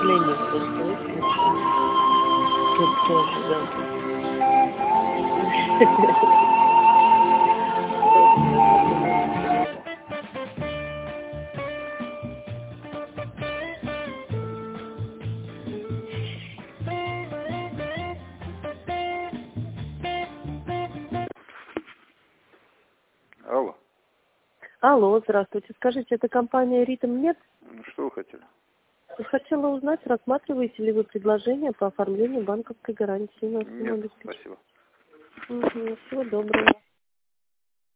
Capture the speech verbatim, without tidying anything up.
оформление просто. Тут тоже, да. Алло. Алло, здравствуйте. Скажите, это компания «Ритм» нет? Что вы хотели? Хотела узнать, рассматриваете ли вы предложение по оформлению банковской гарантии на Нет, обеспечение? спасибо. Угу, всего доброго.